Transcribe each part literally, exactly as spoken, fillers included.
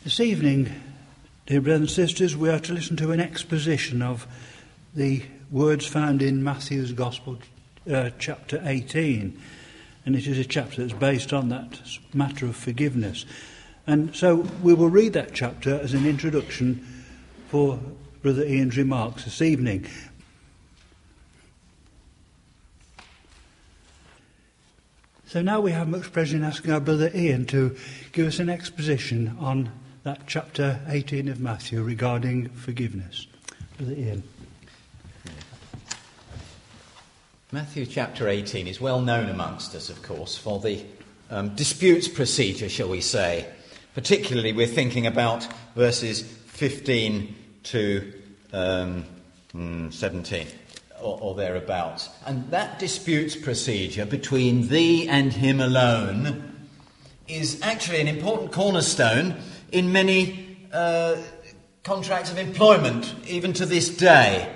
This evening, dear brothers and sisters, we are to listen to an exposition of the words found in Matthew's Gospel, uh, chapter eighteen. And it is a chapter that's based on that matter of forgiveness. And so we will read that chapter as an introduction for Brother Ian's remarks this evening. So now we have much pleasure in asking our Brother Ian to give us an exposition on that chapter eighteen of Matthew regarding forgiveness. Brother Ian. Matthew chapter eighteen is well known amongst us, of course, for the um, disputes procedure, shall we say. Particularly, we're thinking about verses fifteen to um, seventeen, or, or thereabouts. And that disputes procedure between thee and him alone is actually an important cornerstone in many uh, contracts of employment, even to this day.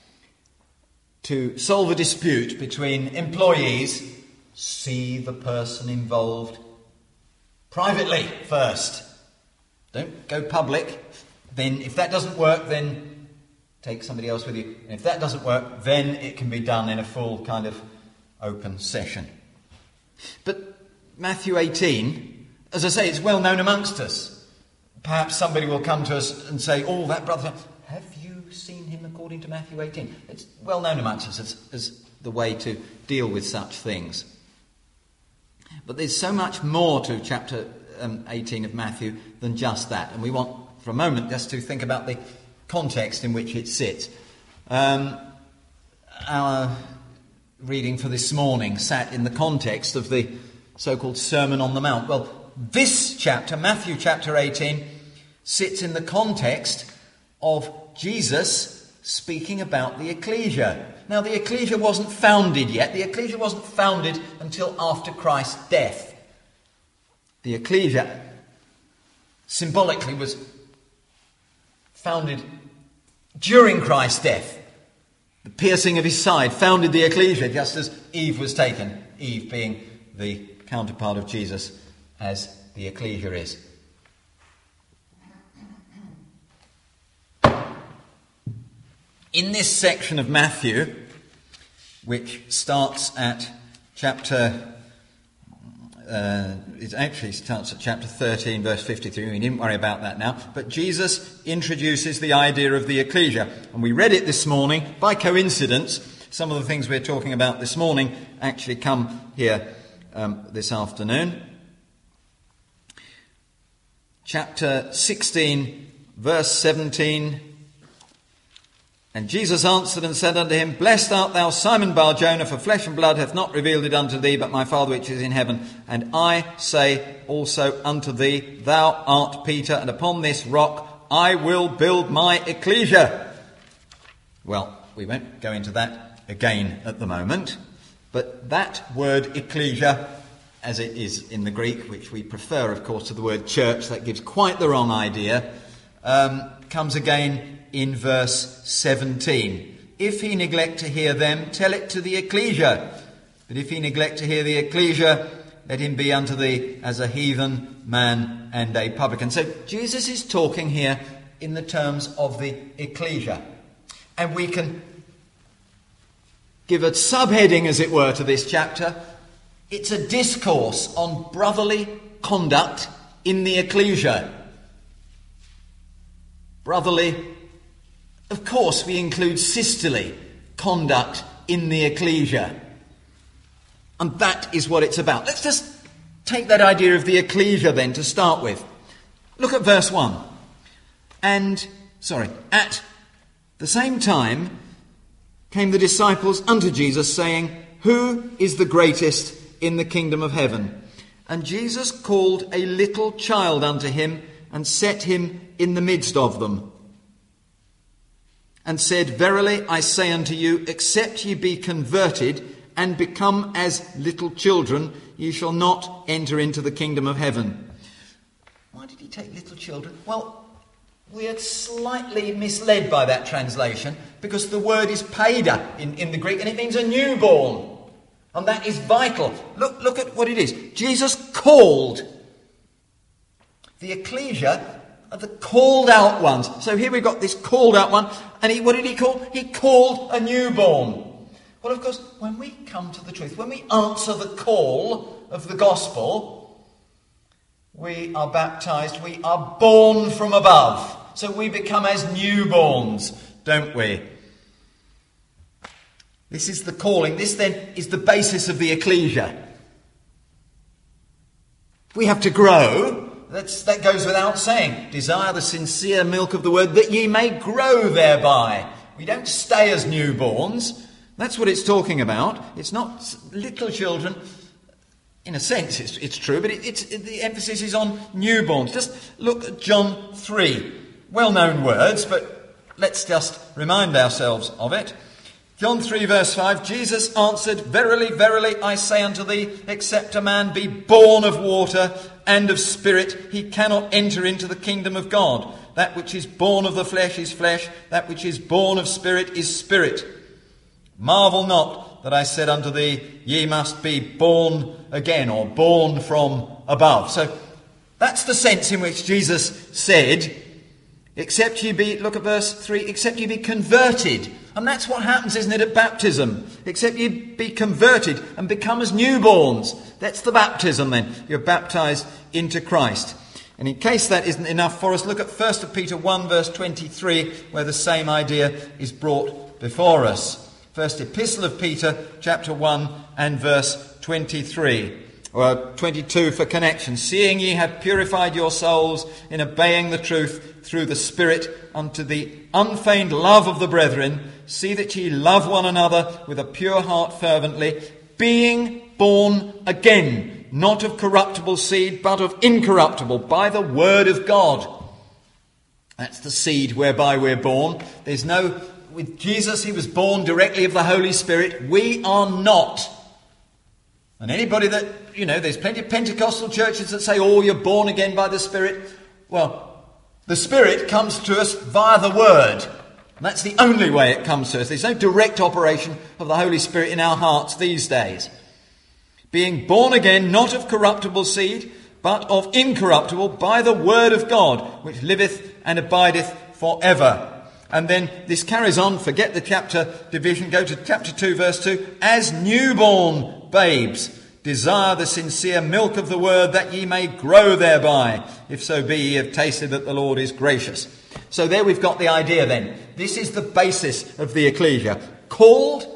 To solve a dispute between employees, see the person involved privately first. Don't go public. Then if that doesn't work, then take somebody else with you. And if that doesn't work, then it can be done in a full kind of open session. But Matthew eighteen, as I say, it's well known amongst us. Perhaps somebody will come to us and say, oh, that brother, have you seen him according to Matthew eighteen? It's well known amongst us as, as the way to deal with such things. But there's so much more to chapter um, eighteen of Matthew than just that. And we want, for a moment, just to think about the context in which it sits. Um, our reading for this morning sat in the context of the so-called Sermon on the Mount. Well, this chapter, Matthew chapter eighteen, sits in the context of Jesus speaking about the ecclesia. Now, the ecclesia wasn't founded yet. The ecclesia wasn't founded until after Christ's death. The ecclesia symbolically was founded during Christ's death. The piercing of his side founded the ecclesia, just as Eve was taken, Eve being the counterpart of Jesus as the ecclesia is. In this section of Matthew, which starts at chapter, uh, it actually starts at chapter thirteen, verse fifty-three. We needn't worry about that now. But Jesus introduces the idea of the ecclesia. And we read it this morning. By coincidence, some of the things we're talking about this morning actually come here um, this afternoon. Chapter sixteen, verse seventeen. And Jesus answered and said unto him, Blessed art thou, Simon Bar-Jonah, for flesh and blood hath not revealed it unto thee, but my Father which is in heaven. And I say also unto thee, Thou art Peter, and upon this rock I will build my ecclesia. Well, we won't go into that again at the moment, but that word ecclesia, as it is in the Greek, which we prefer, of course, to the word church, that gives quite the wrong idea, um, comes again in verse seventeen. If he neglect to hear them, tell it to the ecclesia. But if he neglect to hear the ecclesia, let him be unto thee as a heathen man and a publican. So Jesus is talking here in the terms of the ecclesia. And we can give a subheading, as it were, to this chapter. It's a discourse on brotherly conduct in the ecclesia. Brotherly, of course, we include sisterly conduct in the ecclesia. And that is what it's about. Let's just take that idea of the ecclesia then to start with. Look at verse one. And, sorry, at the same time came the disciples unto Jesus, saying, Who is the greatest in the kingdom of heaven? And Jesus called a little child unto him, and set him in the midst of them, and said, Verily I say unto you, except ye be converted and become as little children, ye shall not enter into the kingdom of heaven. Why did he take little children? Well, we are slightly misled by that translation, because the word is paida in, in the Greek, and it means a newborn. And that is vital. Look, look at what it is. Jesus called. The ecclesia are the called out ones. So here we've got this called out one, and he, what did he call? He called a newborn. Well, of course, when we come to the truth, when we answer the call of the gospel, we are baptized, we are born from above. So we become as newborns, don't we? This is the calling. This then is the basis of the ecclesia. We have to grow. That's, that goes without saying. Desire the sincere milk of the word that ye may grow thereby. We don't stay as newborns. That's what it's talking about. It's not little children. In a sense, it's, it's true, but it, it's, it, the emphasis is on newborns. Just look at John three. Well-known words, but let's just remind ourselves of it. John three verse five, Jesus answered, Verily, verily, I say unto thee, except a man be born of water and of spirit, he cannot enter into the kingdom of God. That which is born of the flesh is flesh, that which is born of spirit is spirit. Marvel not that I said unto thee, ye must be born again, or born from above. So that's the sense in which Jesus said, except ye be, look at verse three, except ye be converted. And that's what happens, isn't it, at baptism? Except ye be converted and become as newborns. That's the baptism then. You're baptized into Christ. And in case that isn't enough for us, look at First Peter one verse twenty-three, where the same idea is brought before us. First Epistle of Peter, chapter one and verse twenty-three. Or twenty-two for connection. Seeing ye have purified your souls in obeying the truth through the Spirit unto the unfeigned love of the brethren, see that ye love one another with a pure heart fervently, being born again, not of corruptible seed, but of incorruptible, by the word of God. That's the seed whereby we're born. There's no... With Jesus, he was born directly of the Holy Spirit. We are not. And anybody that, you know, there's plenty of Pentecostal churches that say, oh, you're born again by the Spirit. Well, the Spirit comes to us via the Word. And that's the only way it comes to us. There's no direct operation of the Holy Spirit in our hearts these days. Being born again, not of corruptible seed, but of incorruptible, by the Word of God, which liveth and abideth forever. And then this carries on, forget the chapter division, go to chapter two, verse two. As newborn babes, desire the sincere milk of the word, that ye may grow thereby, if so be ye have tasted that the Lord is gracious. So there we've got the idea then. This is the basis of the ecclesia. Called,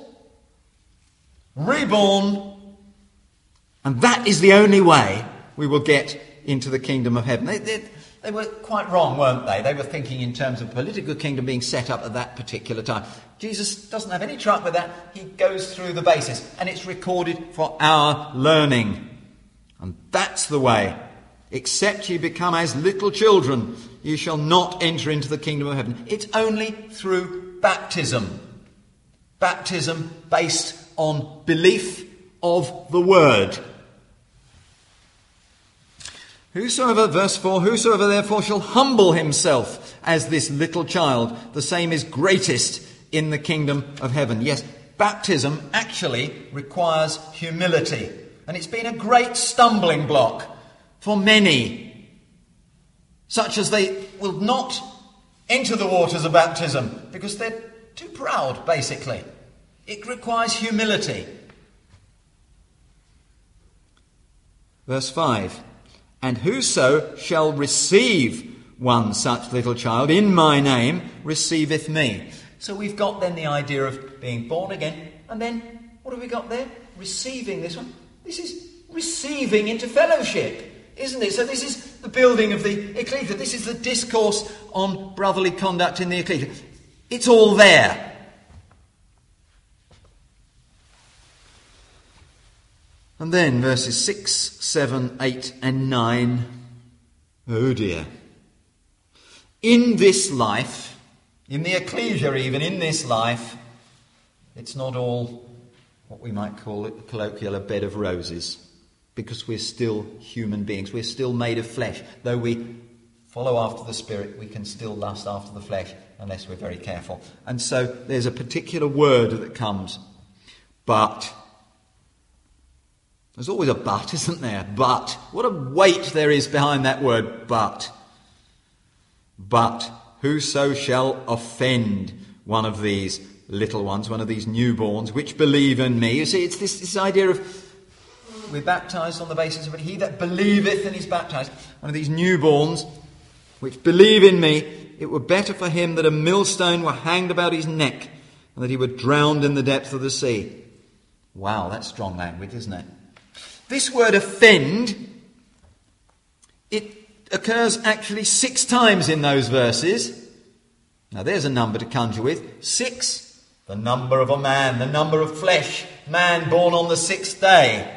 reborn, and that is the only way we will get into the kingdom of heaven. They, they, They were quite wrong, weren't they? They were thinking in terms of political kingdom being set up at that particular time. Jesus doesn't have any truck with that. He goes through the basis, and it's recorded for our learning. And that's the way. Except ye become as little children, ye shall not enter into the kingdom of heaven. It's only through baptism. Baptism based on belief of the word. Whosoever, verse four, whosoever therefore shall humble himself as this little child, the same is greatest in the kingdom of heaven. Yes, baptism actually requires humility. And it's been a great stumbling block for many, such as they will not enter the waters of baptism because they're too proud, basically. It requires humility. Verse five. And whoso shall receive one such little child in my name receiveth me. So we've got then the idea of being born again. And then what have we got there? Receiving this one. This is receiving into fellowship, isn't it? So this is the building of the ecclesia. This is the discourse on brotherly conduct in the ecclesia. It's all there. And then verses six, seven, eight and nine. Oh dear. In this life, in the ecclesia even, in this life, it's not all what we might call it, colloquial, a bed of roses. Because we're still human beings. We're still made of flesh. Though we follow after the Spirit, we can still lust after the flesh unless we're very careful. And so there's a particular word that comes. But... There's always a but, isn't there? But. What a weight there is behind that word, but. But whoso shall offend one of these little ones, one of these newborns, which believe in me. You see, it's this, this idea of we're baptized on the basis of it. He that believeth and is baptized, one of these newborns, which believe in me, it were better for him that a millstone were hanged about his neck and that he were drowned in the depth of the sea. Wow, that's strong language, isn't it? This word offend, it occurs actually six times in those verses. Now there's a number to conjure with. Six, the number of a man, the number of flesh, man born on the sixth day.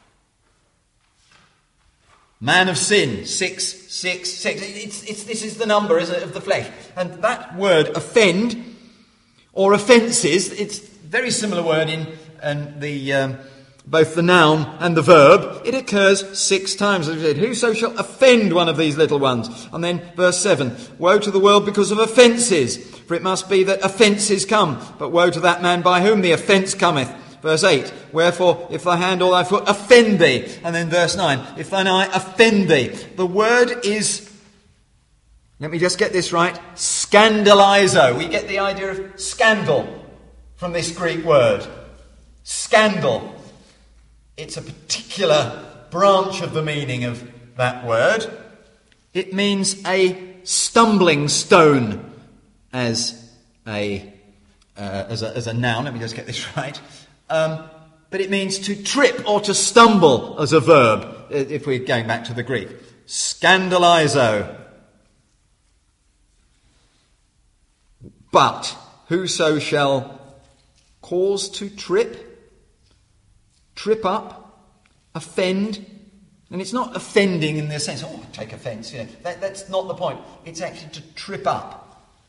Man of sin, six, six, six. It's, it's, this is the number, isn't it, of the flesh. And that word, offend, or offences, it's a very similar word in, in the um, both the noun and the verb. It occurs six times. As we said, whoso shall offend one of these little ones. And then verse seven, woe to the world because of offences, for it must be that offences come. But woe to that man by whom the offence cometh. Verse eight, wherefore, if thy hand or thy foot offend thee. And then verse nine, if thine eye offend thee. The word is, let me just get this right, scandalizo. We get the idea of scandal from this Greek word. Scandal. It's a particular branch of the meaning of that word. It means a stumbling stone as a, uh, as a, as a noun. Let me just get this right. Um, but it means to trip or to stumble as a verb, if we're going back to the Greek. Scandalizo. But whoso shall cause to trip, trip up, offend, and it's not offending in the sense, oh, take offence, you know, that, that's not the point. It's actually to trip up.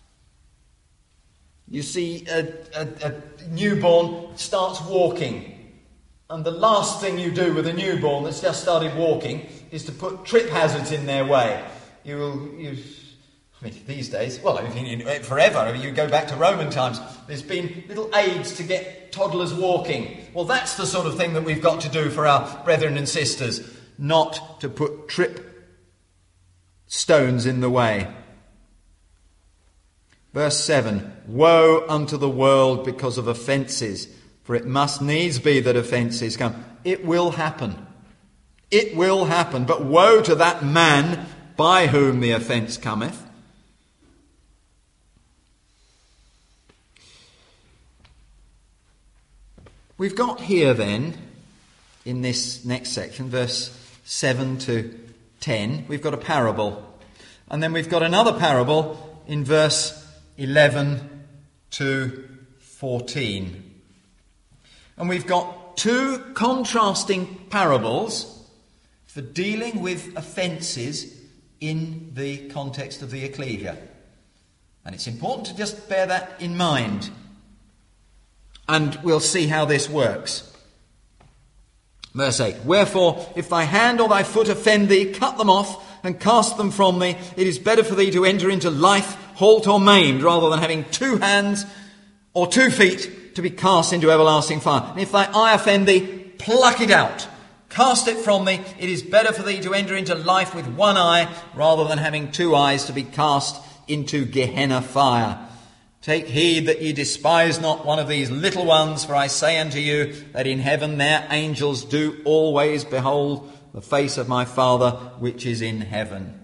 You see, a, a, a newborn starts walking, and the last thing you do with a newborn that's just started walking is to put trip hazards in their way. You will, you, I mean, these days, well, I mean, forever, I mean, you go back to Roman times, there's been little aids to get toddlers walking. Well, that's the sort of thing that we've got to do for our brethren and sisters, not to put trip stones in the way. Verse seven, woe unto the world because of offences, for it must needs be that offences come. It will happen. It will happen. But woe to that man by whom the offence cometh. We've got here then, in this next section, verse seven to ten, we've got a parable. And then we've got another parable in verse eleven to fourteen. And we've got two contrasting parables for dealing with offences in the context of the ecclesia. And it's important to just bear that in mind. And we'll see how this works. Verse eight, wherefore, if thy hand or thy foot offend thee, cut them off and cast them from thee. It is better for thee to enter into life halt or maimed, rather than having two hands or two feet to be cast into everlasting fire. And if thy eye offend thee, pluck it out. Cast it from thee. It is better for thee to enter into life with one eye, rather than having two eyes to be cast into Gehenna fire. Take heed that ye despise not one of these little ones, for I say unto you that in heaven their angels do always behold the face of my Father which is in heaven.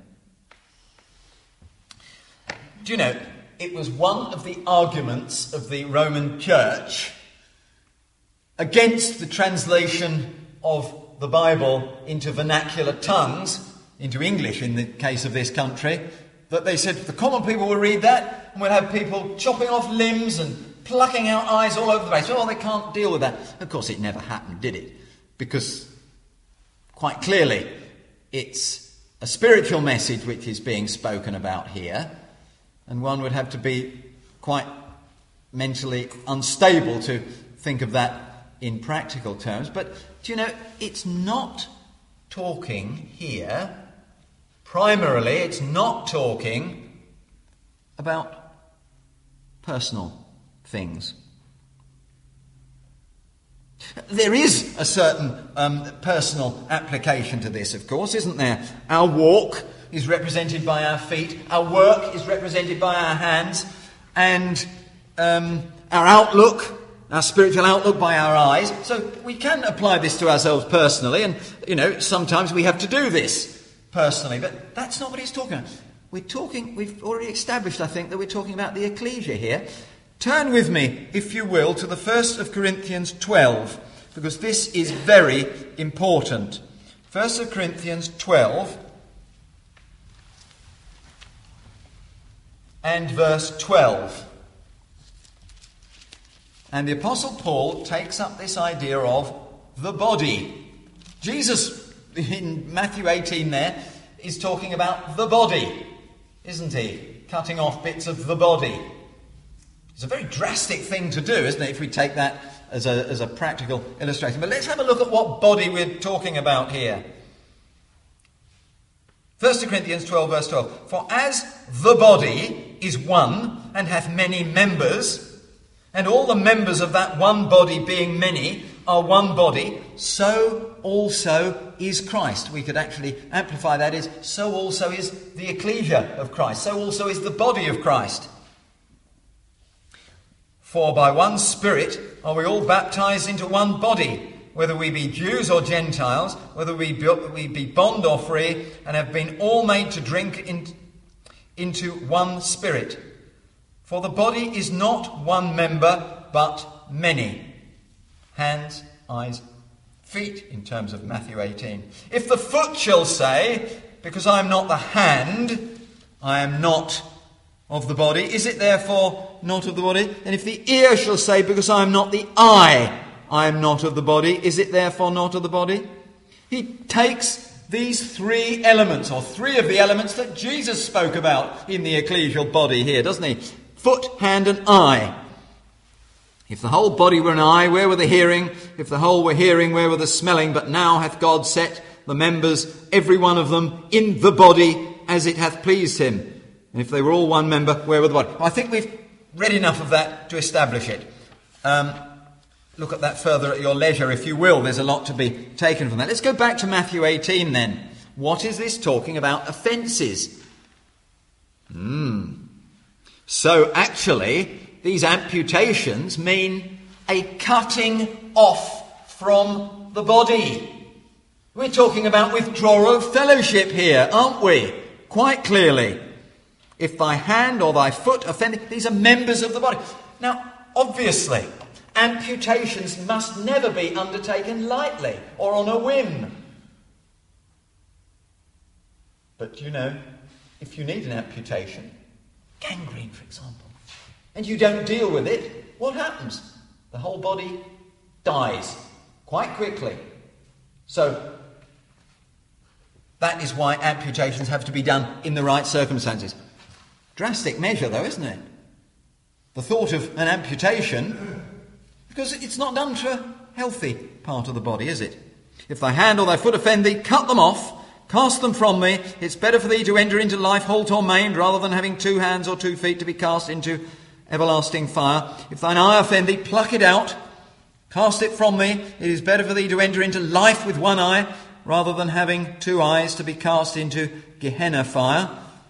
Do you know, it was one of the arguments of the Roman Church against the translation of the Bible into vernacular tongues, into English in the case of this country, that they said the common people will read that and we'll have people chopping off limbs and plucking out eyes all over the place. Oh, they can't deal with that. Of course, it never happened, did it? Because quite clearly it's a spiritual message which is being spoken about here, and one would have to be quite mentally unstable to think of that in practical terms. But, do you know, it's not talking here, primarily, it's not talking about personal things. There is a certain um, personal application to this, of course, isn't there? Our walk is represented by our feet, our work is represented by our hands, and um, our outlook, our spiritual outlook by our eyes. So we can apply this to ourselves personally, and, you know, sometimes we have to do this personally, but that's not what he's talking about. We're talking, we've already established, I think, that we're talking about the ecclesia here. Turn with me, if you will, to the first of Corinthians twelve, because this is very important. First of Corinthians twelve and verse twelve. And the Apostle Paul takes up this idea of the body. Jesus, in Matthew eighteen there, is talking about the body, isn't he? Cutting off bits of the body. It's a very drastic thing to do, isn't it, if we take that as a, as a practical illustration. But let's have a look at what body we're talking about here. First Corinthians twelve, verse twelve. For as the body is one, and hath many members, and all the members of that one body being many are one body, so also is Christ. We could actually amplify that as, so also is the ecclesia of Christ. So also is the body of Christ. For by one Spirit are we all baptized into one body, whether we be Jews or Gentiles, whether we be, we be bond or free, and have been all made to drink in, into one Spirit. For the body is not one member, but many. Hands, eyes, feet, in terms of Matthew eighteen. If the foot shall say, because I am not the hand, I am not of the body, is it therefore not of the body? And if the ear shall say, because I am not the eye, I am not of the body, is it therefore not of the body? He takes these three elements, or three of the elements that Jesus spoke about in the ecclesial body here, doesn't he? Foot, hand and eye. If the whole body were an eye, where were the hearing? If the whole were hearing, where were the smelling? But now hath God set the members, every one of them, in the body as it hath pleased him. And if they were all one member, where were the body? I think we've read enough of that to establish it. Um, look at that further at your leisure, if you will. There's a lot to be taken from that. Let's go back to Matthew eighteen then. What is this talking about? Offences. Hmm. So actually, these amputations mean a cutting off from the body. We're talking about withdrawal of fellowship here, aren't we? Quite clearly. If thy hand or thy foot offend, these are members of the body. Now, obviously, amputations must never be undertaken lightly or on a whim. But you know, if you need an amputation, gangrene, for example, and you don't deal with it, what happens? The whole body dies quite quickly. So, that is why amputations have to be done in the right circumstances. Drastic measure, though, isn't it? The thought of an amputation, because it's not done to a healthy part of the body, is it? If thy hand or thy foot offend thee, cut them off, cast them from thee. It's better for thee to enter into life halt or maimed, rather than having two hands or two feet to be cast into everlasting fire. If thine eye offend thee, pluck it out, cast it from thee. It is better for thee to enter into life with one eye, rather than having two eyes to be cast into Gehenna fire.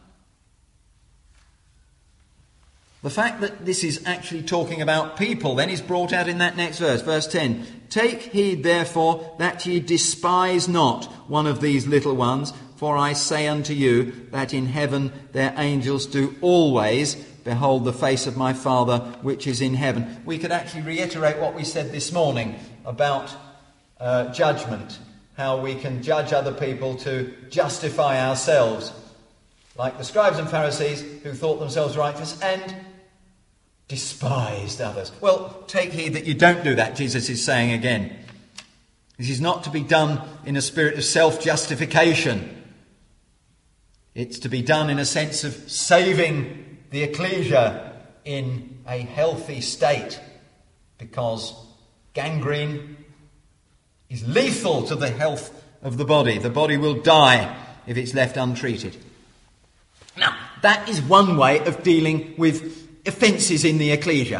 The fact that this is actually talking about people then is brought out in that next verse, verse ten. Take heed therefore that ye despise not one of these little ones, for I say unto you that in heaven their angels do always behold the face of my Father which is in heaven. We could actually reiterate what we said this morning about uh, judgment, how we can judge other people to justify ourselves, like the scribes and Pharisees who thought themselves righteous and despised others. Well, take heed that you don't do that, Jesus is saying again. This is not to be done in a spirit of self-justification. It's to be done in a sense of saving the ecclesia in a healthy state, because gangrene is lethal to the health of the body. The body will die if it's left untreated. Now, that is one way of dealing with offences in the ecclesia.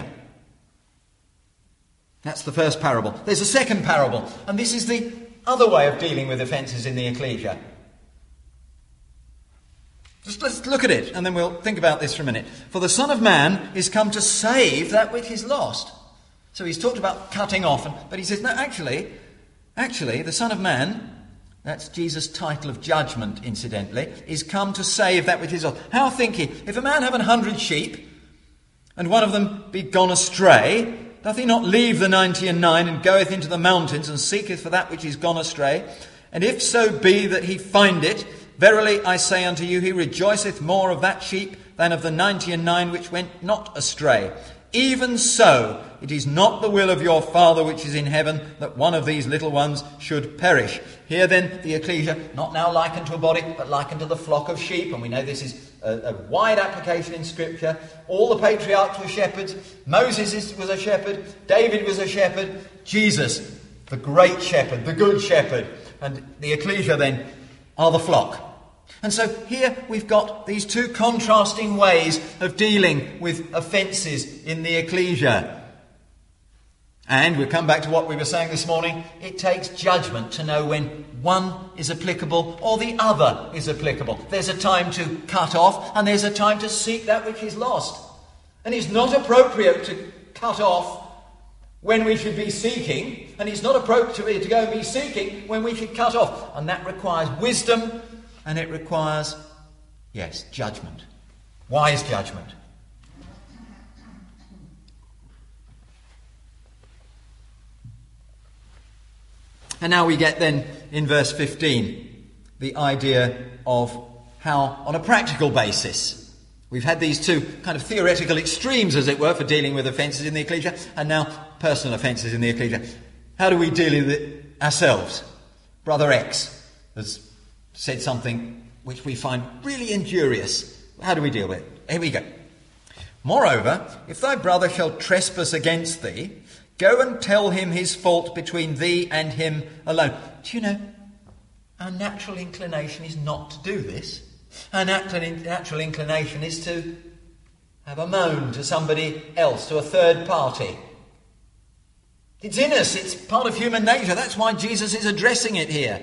That's the first parable. There's a second parable, and this is the other way of dealing with offences in the ecclesia. Just let's look at it, and then we'll think about this for a minute. For the Son of Man is come to save that which is lost. So he's talked about cutting off, and, but he says, no, actually, actually, the Son of Man, that's Jesus' title of judgment, incidentally, is come to save that which is lost. How think ye, if a man have an hundred sheep, and one of them be gone astray, doth he not leave the ninety and nine, and goeth into the mountains, and seeketh for that which is gone astray? And if so be that he find it, verily I say unto you, he rejoiceth more of that sheep than of the ninety and nine which went not astray. Even so, it is not the will of your Father which is in heaven that one of these little ones should perish. Here then the ecclesia, not now likened to a body, but likened to the flock of sheep. And we know this is a, a wide application in Scripture. All the patriarchs were shepherds. Moses is, was a shepherd. David was a shepherd. Jesus, the great shepherd, the good shepherd. And the ecclesia then are the flock. And so here we've got these two contrasting ways of dealing with offences in the ecclesia. And we'll come back to what we were saying this morning. It takes judgment to know when one is applicable or the other is applicable. There's a time to cut off and there's a time to seek that which is lost. And it's not appropriate to cut off when we should be seeking, and it's not appropriate to go and be seeking when we should cut off. And that requires wisdom. And it requires, yes, judgment. Wise judgment. And now we get then in verse fifteen the idea of how, on a practical basis, we've had these two kind of theoretical extremes, as it were, for dealing with offences in the ecclesia, and now personal offences in the ecclesia. How do we deal with it ourselves? Brother X has said something which we find really injurious. How do we deal with it? Here we go. Moreover, if thy brother shall trespass against thee, go and tell him his fault between thee and him alone. Do you know, our natural inclination is not to do this. Our natural inclination is to have a moan to somebody else, to a third party. It's in us, it's part of human nature. That's why Jesus is addressing it here.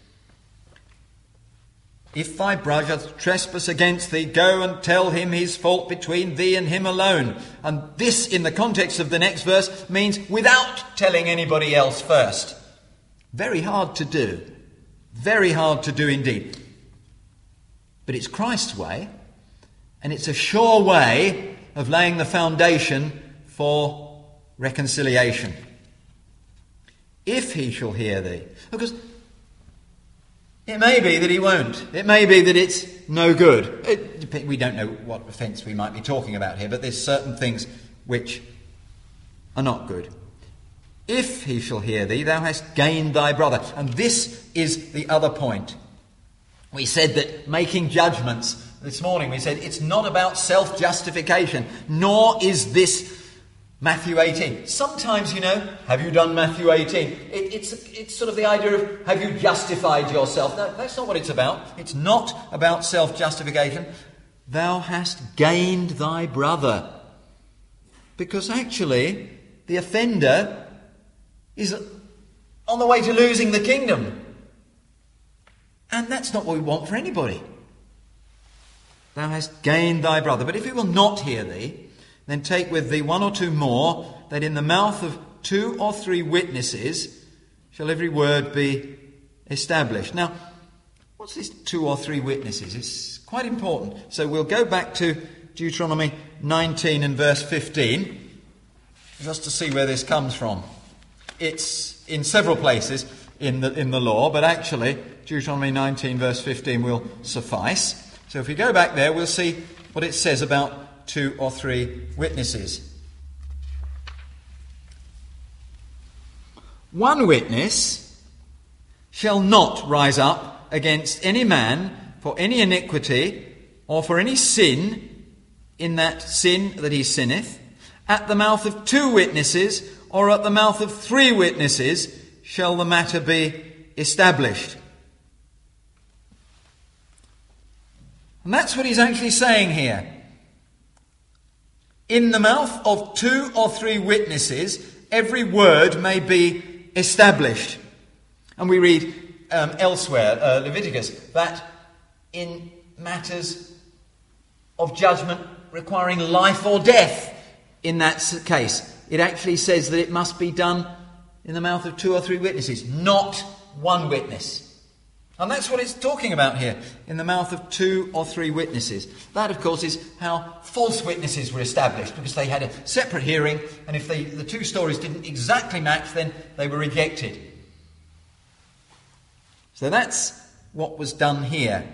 If thy brother trespass against thee, go and tell him his fault between thee and him alone. And this, in the context of the next verse, means without telling anybody else first. Very hard to do. Very hard to do indeed. But it's Christ's way, and it's a sure way of laying the foundation for reconciliation. If he shall hear thee. Because it may be that he won't. It may be that it's no good. It, we don't know what offence we might be talking about here, but there's certain things which are not good. If he shall hear thee, thou hast gained thy brother. And this is the other point. We said that making judgments, this morning we said it's not about self-justification, nor is this Matthew eighteen. Sometimes, you know, have you done Matthew eighteen? It, it's, it's sort of the idea of, have you justified yourself? No, that's not what it's about. It's not about self-justification. Thou hast gained thy brother. Because actually, the offender is on the way to losing the kingdom. And that's not what we want for anybody. Thou hast gained thy brother. But if he will not hear thee, then take with thee one or two more, that in the mouth of two or three witnesses shall every word be established. Now, what's this two or three witnesses? It's quite important. So we'll go back to Deuteronomy nineteen and verse fifteen, just to see where this comes from. It's in several places in the, in the law, but actually Deuteronomy nineteen verse fifteen will suffice. So if we go back there, we'll see what it says about two or three witnesses. One witness shall not rise up against any man for any iniquity or for any sin in that sin that he sinneth. At the mouth of two witnesses or at the mouth of three witnesses shall the matter be established. And that's what he's actually saying here. In the mouth of two or three witnesses, every word may be established. And we read um, elsewhere, uh, Leviticus, that in matters of judgment requiring life or death in that case. It actually says that it must be done in the mouth of two or three witnesses, not one witness. And that's what it's talking about here, in the mouth of two or three witnesses. That, of course, is how false witnesses were established, because they had a separate hearing, and if they, the two stories didn't exactly match, then they were rejected. So that's what was done here.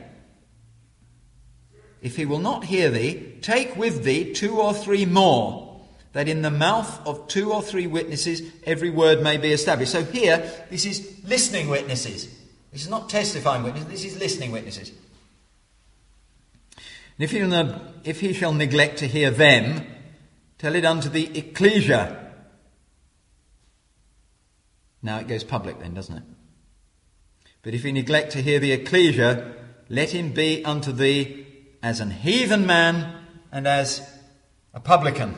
If he will not hear thee, take with thee two or three more, that in the mouth of two or three witnesses every word may be established. So here, this is listening witnesses. This is not testifying witnesses, this is listening witnesses. And if he, will, if he shall neglect to hear them, tell it unto the ecclesia. Now it goes public then, doesn't it? But if he neglect to hear the ecclesia, let him be unto thee as an heathen man and as a publican.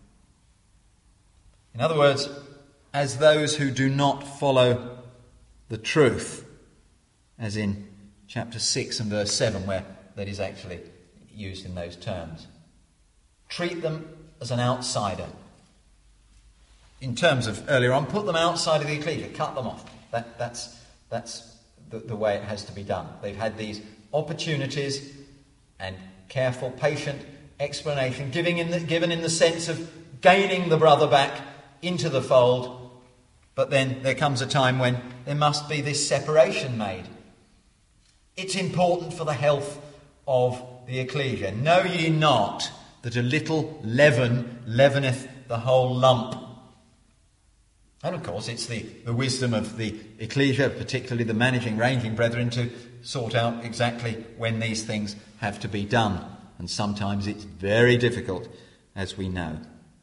In other words, as those who do not follow the truth, as in chapter six and verse seven, where that is actually used in those terms. Treat them as an outsider. In terms of earlier on, put them outside of the ecclesia, cut them off. That, that's that's the, the way it has to be done. They've had these opportunities and careful, patient explanation, giving in the, given in the sense of gaining the brother back into the fold, but then there comes a time when there must be this separation made. It's important for the health of the ecclesia. Know ye not that a little leaven leaveneth the whole lump? And of course it's the, the wisdom of the ecclesia, particularly the managing, ranging brethren, to sort out exactly when these things have to be done. And sometimes it's very difficult, as we know.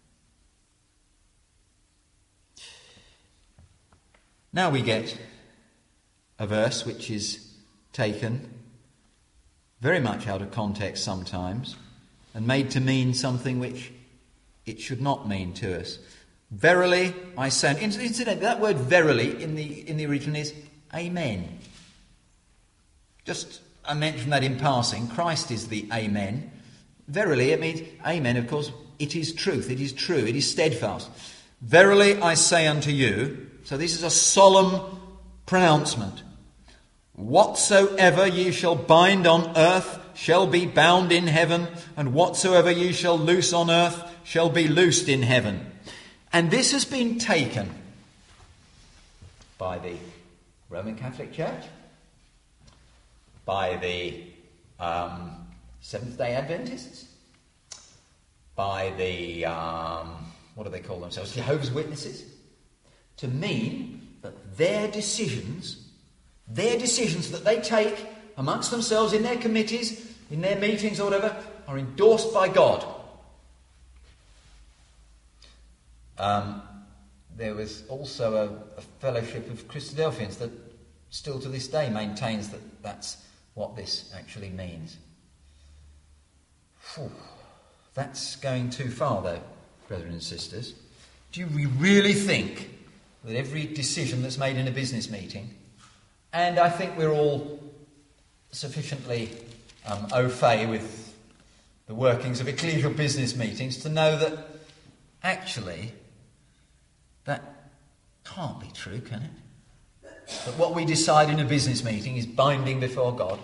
Now we get a verse which is taken very much out of context sometimes and made to mean something which it should not mean to us. Verily I say, incidentally, that word verily in the in the original is amen. Just I mentioned that in passing. Christ is the amen. Verily, it means amen, of course, it is truth, it is true, it is steadfast. Verily I say unto you, so this is a solemn pronouncement. Whatsoever ye shall bind on earth shall be bound in heaven, and whatsoever ye shall loose on earth shall be loosed in heaven. And this has been taken by the Roman Catholic Church, by the um, Seventh-day Adventists, by the, um, what do they call themselves, Jehovah's Witnesses, to mean that their decisions, their decisions that they take amongst themselves in their committees, in their meetings or whatever, are endorsed by God. Um, there was also a, a fellowship of Christadelphians that still to this day maintains that that's what this actually means. Whew. That's going too far, though, brothers and sisters. Do we really think that every decision that's made in a business meeting, and I think we're all sufficiently um, au fait with the workings of ecclesial business meetings to know that actually that can't be true, can it? That what we decide in a business meeting is binding before God.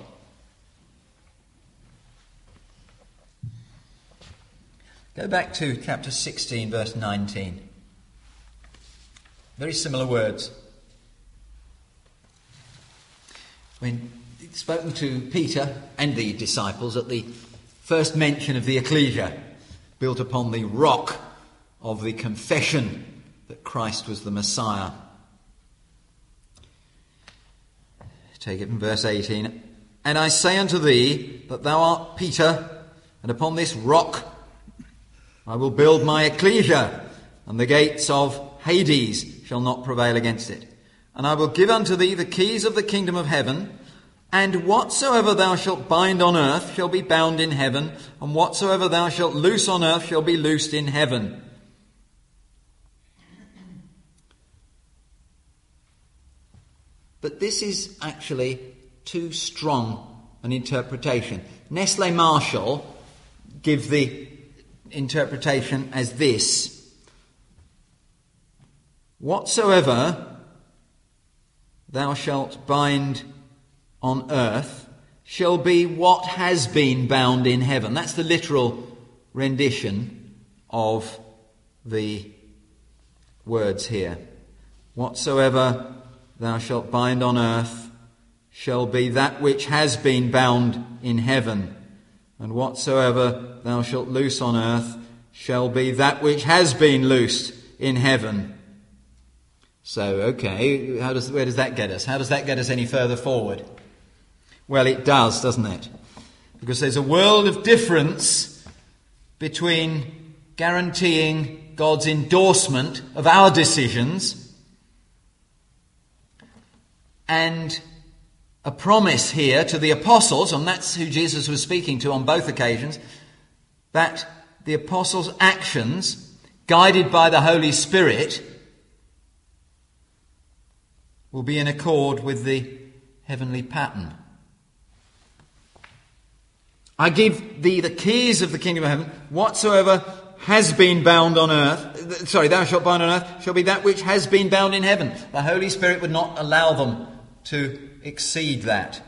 Go back to chapter sixteen, verse nineteen. Very similar words. When it's spoken to Peter and the disciples at the first mention of the ecclesia, built upon the rock of the confession that Christ was the Messiah. Take it from verse eighteen. And I say unto thee that thou art Peter, and upon this rock I will build my ecclesia, and the gates of Hades shall not prevail against it. And I will give unto thee the keys of the kingdom of heaven, and whatsoever thou shalt bind on earth shall be bound in heaven, and whatsoever thou shalt loose on earth shall be loosed in heaven. But this is actually too strong an interpretation. Nestle Marshall give the interpretation as this: whatsoever thou shalt bind on earth shall be what has been bound in heaven. That's the literal rendition of the words here. Whatsoever thou shalt bind on earth shall be that which has been bound in heaven, and whatsoever thou shalt loose on earth shall be that which has been loosed in heaven. So, okay, how does, where does that get us? How does that get us any further forward? Well, it does, doesn't it? Because there's a world of difference between guaranteeing God's endorsement of our decisions and a promise here to the apostles, and that's who Jesus was speaking to on both occasions, that the apostles' actions, guided by the Holy Spirit, will be in accord with the heavenly pattern. I give thee the keys of the kingdom of heaven. Whatsoever has been bound on earth, sorry, thou shalt bind on earth, shall be that which has been bound in heaven. The Holy Spirit would not allow them to exceed that.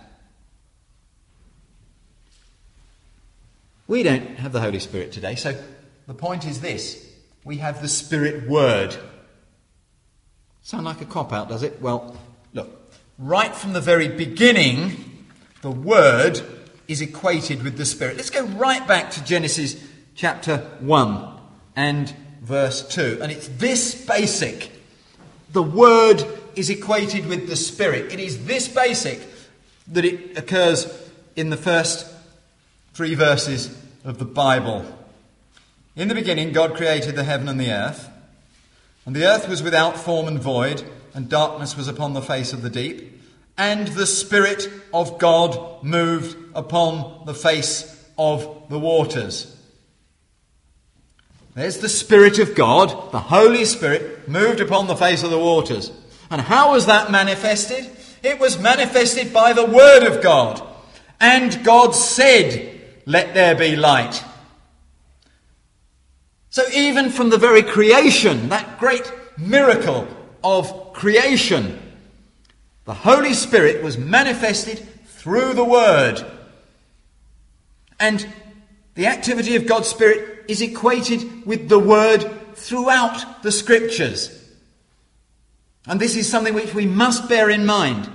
We don't have the Holy Spirit today, so the point is this: we have the Spirit Word. Sound like a cop-out, does it? Well, look, right from the very beginning, the Word is equated with the Spirit. Let's go right back to Genesis chapter one and verse two. And it's this basic. The Word is equated with the Spirit. It is this basic that it occurs in the first three verses of the Bible. In the beginning, God created the heaven and the earth. And the earth was without form and void, and darkness was upon the face of the deep. And the Spirit of God moved upon the face of the waters. There's the Spirit of God, the Holy Spirit, moved upon the face of the waters. And how was that manifested? It was manifested by the Word of God. And God said, "Let there be light." So even from the very creation, that great miracle of creation, the Holy Spirit was manifested through the Word. And the activity of God's Spirit is equated with the Word throughout the Scriptures. And this is something which we must bear in mind.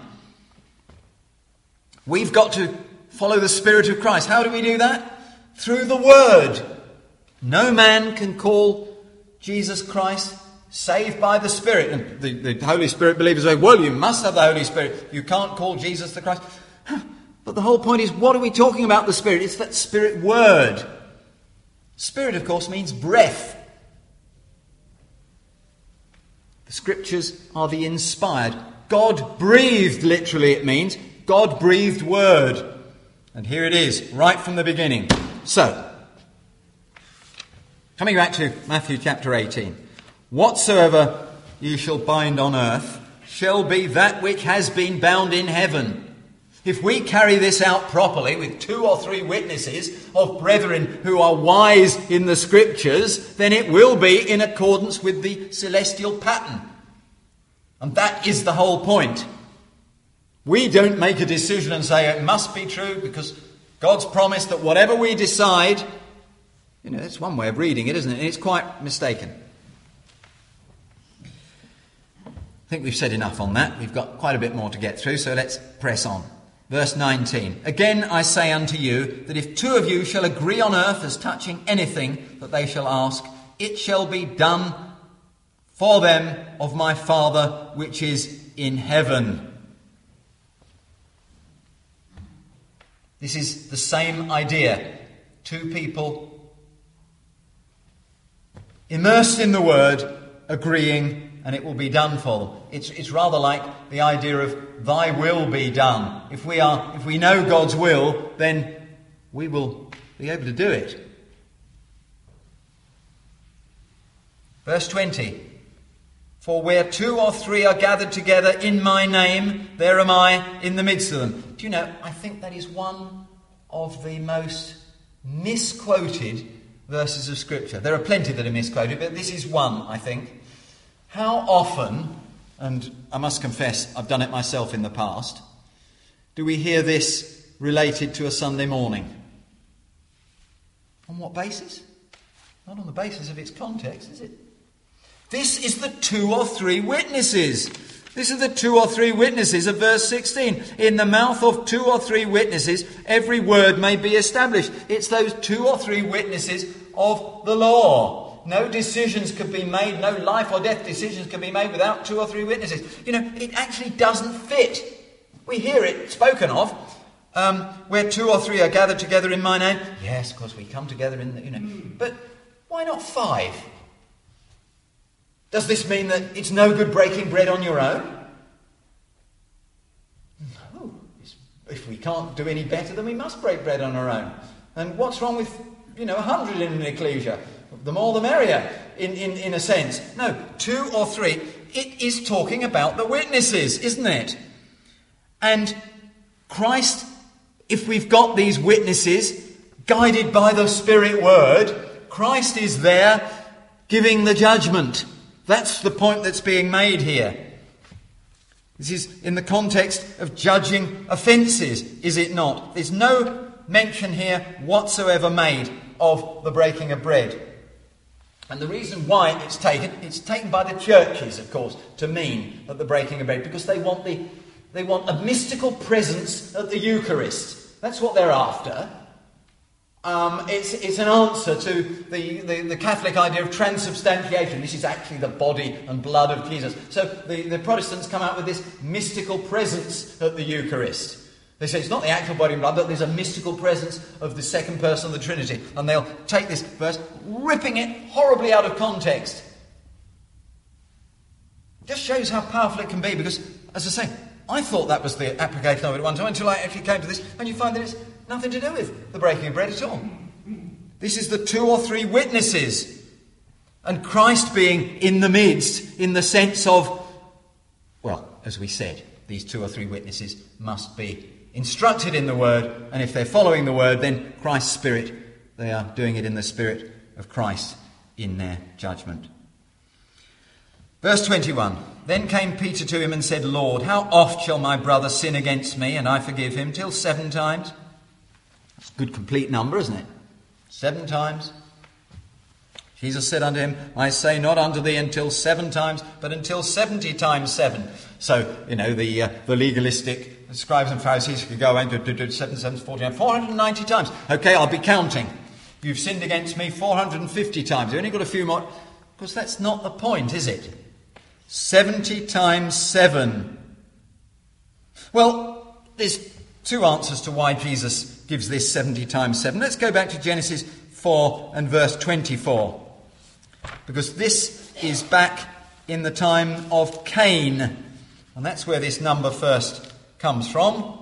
We've got to follow the Spirit of Christ. How do we do that? Through the Word. No man can call Jesus Christ saved by the Spirit. And the, the Holy Spirit believers say, well, you must have the Holy Spirit. You can't call Jesus the Christ. But the whole point is, what are we talking about the Spirit? It's that Spirit Word. Spirit, of course, means breath. The Scriptures are the inspired. God breathed, literally it means. God breathed Word. And here it is, right from the beginning. So, coming back to Matthew chapter eighteen. Whatsoever you shall bind on earth shall be that which has been bound in heaven. If we carry this out properly with two or three witnesses of brethren who are wise in the Scriptures, then it will be in accordance with the celestial pattern. And that is the whole point. We don't make a decision and say it must be true because God's promised that whatever we decide, you know, that's one way of reading it, isn't it? And it's quite mistaken. I think we've said enough on that. We've got quite a bit more to get through, so let's press on. Verse nineteen. Again I say unto you, that if two of you shall agree on earth as touching anything that they shall ask, it shall be done for them of my Father which is in heaven. This is the same idea. Two people immersed in the Word, agreeing, and it will be done for them. It's, it's rather like the idea of thy will be done. If we are, if we know God's will, then we will be able to do it. Verse twenty. For where two or three are gathered together in my name, there am I in the midst of them. Do you know, I think that is one of the most misquoted verses of Scripture. There are plenty that are misquoted, but this is one, I think. How often, and I must confess I've done it myself in the past, do we hear this related to a Sunday morning? On what basis? Not on the basis of its context, is it? This is the two or three witnesses. This is the two or three witnesses of verse sixteen. In the mouth of two or three witnesses, every word may be established. It's those two or three witnesses of the law. No decisions could be made, no life or death decisions can be made without two or three witnesses. You know, it actually doesn't fit. We hear it spoken of, um, where two or three are gathered together in my name. Yes, of course, we come together in the, you know. But why not five? Does this mean that it's no good breaking bread on your own? No. If we can't do any better, then we must break bread on our own. And what's wrong with, you know, a hundred in an ecclesia? The more the merrier, in, in, in a sense. No, two or three. It is talking about the witnesses, isn't it? And Christ, if we've got these witnesses, guided by the Spirit Word, Christ is there giving the judgment. That's the point that's being made here. This is in the context of judging offences, is it not? There's no mention here whatsoever made of the breaking of bread. And the reason why it's taken, it's taken by the churches, of course, to mean that the breaking of bread, because they want the they want a mystical presence at the Eucharist. That's what they're after. Um, it's, it's an answer to the, the, the Catholic idea of transubstantiation. This is actually the body and blood of Jesus. So the, the Protestants come out with this mystical presence at the Eucharist. They say it's not the actual body and blood, but there's a mystical presence of the second person of the Trinity. And they'll take this verse, ripping it horribly out of context. Just shows how powerful it can be, because, as I say, I thought that was the application of it at one time, until I actually came to this, and you find that it's nothing to do with the breaking of bread at all. This is the two or three witnesses, and Christ being in the midst, in the sense of, well, as we said, these two or three witnesses must be instructed in the Word, and if they're following the Word, then Christ's Spirit, they are doing it in the Spirit of Christ in their judgment. Verse twenty-one, then came Peter to him and said, Lord, how oft shall my brother sin against me, and I forgive him? Till seven times? That's a good complete number, isn't it? Seven times. Jesus said unto him, I say not unto thee until seven times, but until seventy times seven. So, you know, the uh, the legalistic scribes and Pharisees could go and do, do, do seven, seven, forty, four hundred ninety times. Okay, I'll be counting. You've sinned against me four hundred fifty times. You've only got a few more. Because that's not the point, is it? seventy times seven. Well, there's two answers to why Jesus gives this seventy times seven. Let's go back to Genesis four and verse twenty-four. Because this is back in the time of Cain. And that's where this number first comes from.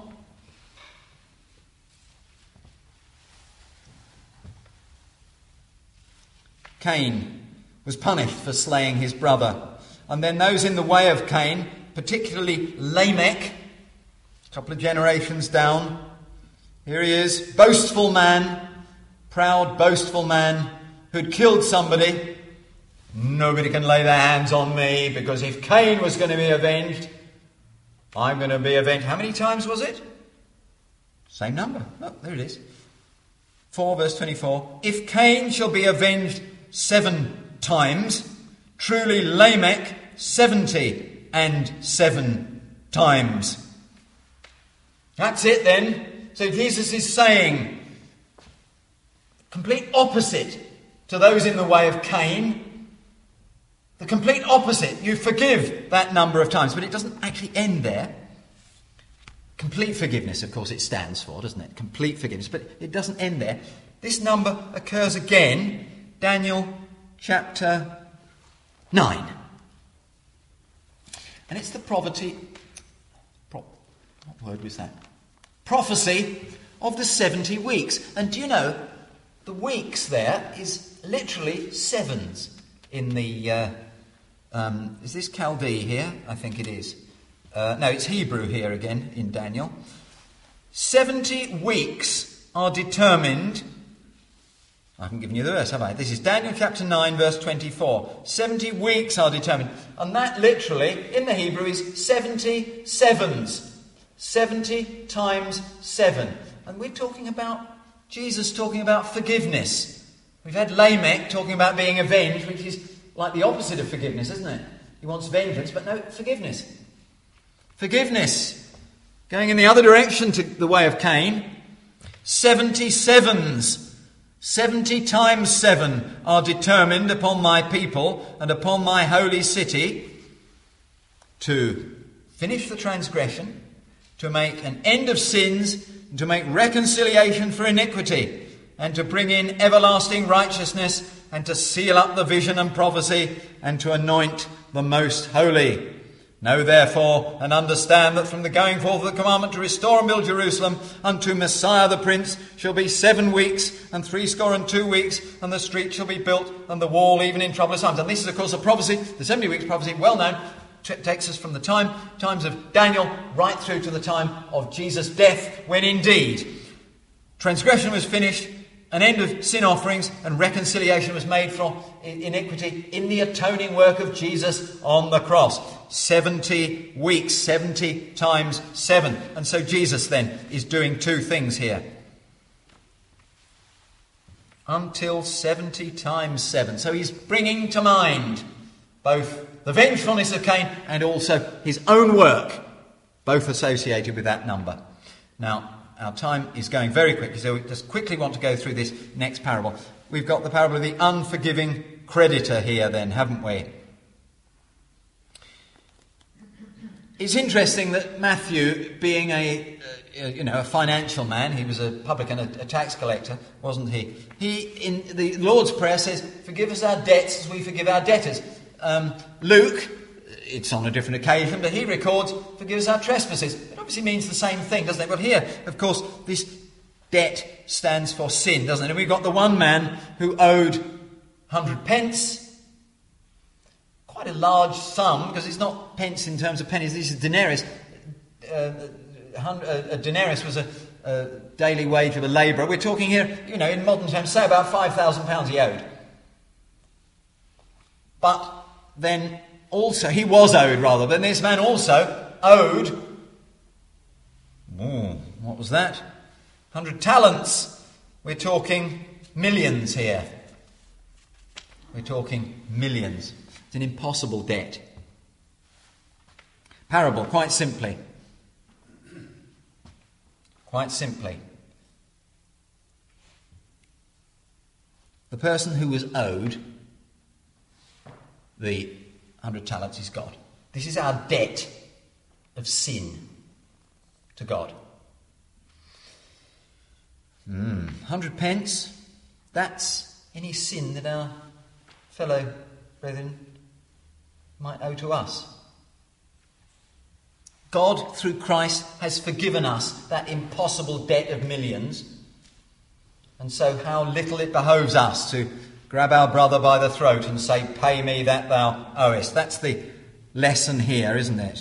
Cain was punished for slaying his brother. And then those in the way of Cain, particularly Lamech, a couple of generations down, here he is, boastful man, proud, boastful man, who'd killed somebody. Nobody can lay their hands on me, because if Cain was going to be avenged, I'm going to be avenged. How many times was it? Same number. Oh, there it is. four verse twenty-four. If Cain shall be avenged seven times, truly Lamech seventy and seven times. That's it then. So Jesus is saying, complete opposite to those in the way of Cain. The complete opposite. You forgive that number of times, but it doesn't actually end there. Complete forgiveness, of course, it stands for, doesn't it? Complete forgiveness, but it doesn't end there. This number occurs again, Daniel chapter nine. And it's the poverty, pro, what word was that? Prophecy of the seventy weeks. And do you know, the weeks there is literally sevens in the, uh, um, is this Chaldee here? I think it is. Uh, no, it's Hebrew here again in Daniel. seventy weeks are determined. I haven't given you the verse, have I? This is Daniel chapter nine, verse twenty-four. seventy weeks are determined. And that literally, in the Hebrew, is seventy sevens. seventy times seven. And we're talking about, Jesus talking about forgiveness. We've had Lamech talking about being avenged, which is like the opposite of forgiveness, isn't it? He wants vengeance, but no, forgiveness. Forgiveness. Going in the other direction to the way of Cain. seventy sevens. Seventy times seven are determined upon my people and upon my holy city to finish the transgression, to make an end of sins, and to make reconciliation for iniquity, and to bring in everlasting righteousness, and to seal up the vision and prophecy, and to anoint the most holy. Know therefore and understand that from the going forth of the commandment to restore and build Jerusalem unto Messiah the Prince shall be seven weeks and threescore and two weeks, and the street shall be built and the wall even in troublous times. And this is of course a prophecy, the seventy weeks prophecy, well known, t- takes us from the time times of Daniel right through to the time of Jesus' death, when indeed transgression was finished, an end of sin offerings, and reconciliation was made from iniquity in the atoning work of Jesus on the cross. seventy weeks, seventy times seven. And so Jesus then is doing two things here. Until seventy times seven. So he's bringing to mind both the vengefulness of Cain and also his own work, both associated with that number. Now, our time is going very quickly, so we just quickly want to go through this next parable. We've got the parable of the unforgiving creditor here then, haven't we? It's interesting that Matthew, being a, uh, you know, a financial man, he was a publican, a, a tax collector, wasn't he? He, in the Lord's Prayer, says, "Forgive us our debts as we forgive our debtors." Um, Luke, it's on a different occasion, but he records, "Forgive us our trespasses." It obviously means the same thing, doesn't it? But here, of course, this debt stands for sin, doesn't it? And we've got the one man who owed one hundred pence. Quite a large sum, because it's not pence in terms of pennies, this is denarius. Uh, a denarius was a, a daily wage of a labourer. We're talking here, you know, in modern terms, say about five thousand pounds he owed. But then also, he was owed rather, but this man also owed, oh, what was that? one hundred talents. We're talking millions here. We're talking millions. It's an impossible debt. Parable, quite simply. Quite simply. The person who was owed the one hundred talents is God. This is our debt of sin to God. Mm, one hundred pence, that's any sin that our fellow brethren might owe to us. God, through Christ, has forgiven us that impossible debt of millions. And so how little it behoves us to grab our brother by the throat and say, "Pay me that thou owest." That's the lesson here, isn't it?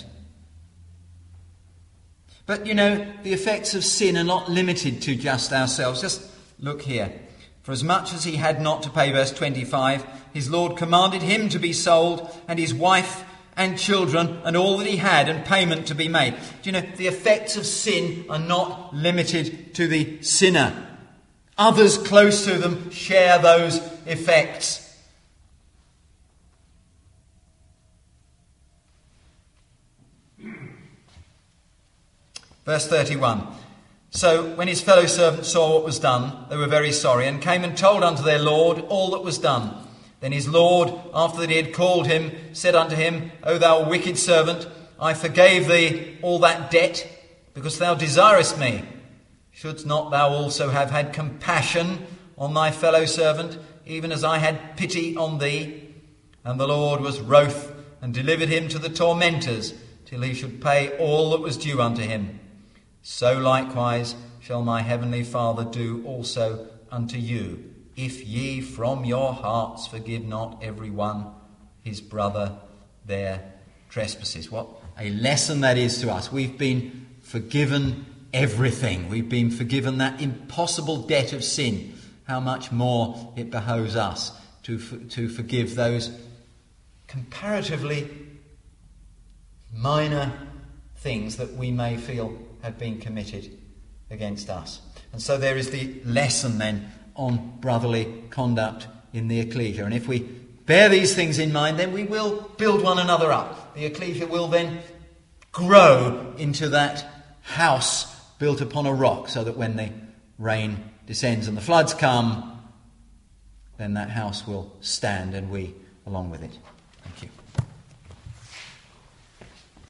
But, you know, the effects of sin are not limited to just ourselves. Just look here. "For as much as he had not to pay," verse twenty-five, "his Lord commanded him to be sold, and his wife and children, and all that he had, and payment to be made." Do you know, the effects of sin are not limited to the sinner. Others close to them share those effects. Verse thirty-one. "So when his fellow servants saw what was done, they were very sorry, and came and told unto their Lord all that was done. Then his Lord, after that he had called him, said unto him, O thou wicked servant, I forgave thee all that debt, because thou desirest me. Shouldst not thou also have had compassion on thy fellow servant, even as I had pity on thee? And the Lord was wroth, and delivered him to the tormentors, till he should pay all that was due unto him. So likewise shall my heavenly Father do also unto you, if ye from your hearts forgive not every one his brother their trespasses." What a lesson that is to us. We've been forgiven everything. We've been forgiven that impossible debt of sin. How much more it behoves us to, to forgive those comparatively minor things that we may feel have been committed against us. And so there is the lesson then on brotherly conduct in the ecclesia. And if we bear these things in mind, then we will build one another up. The ecclesia will then grow into that house built upon a rock, so that when the rain descends and the floods come, then that house will stand and we along with it.